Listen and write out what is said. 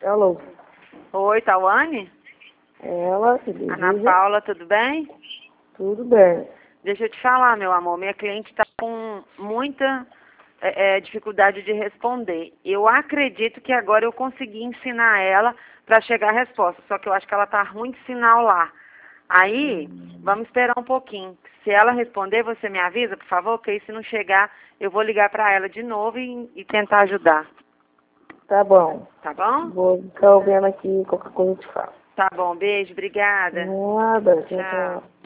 Alô? Oi, Tawane? Ela, que deseja. Ana Paula, tudo bem? Tudo bem. Deixa eu te falar, meu amor, minha cliente está com muita dificuldade de responder. Eu acredito que agora eu consegui ensinar ela para chegar a resposta, só que eu acho que ela está ruim de sinal lá. Aí, vamos esperar um pouquinho. Se ela responder, você me avisa, por favor, porque aí se não chegar, eu vou ligar para ela de novo e tentar ajudar. Tá bom. Tá bom? Vou ficar ouvindo aqui, qualquer coisa eu te falo. Tá bom, beijo, obrigada. Nada, tchau, Tchau. tchau.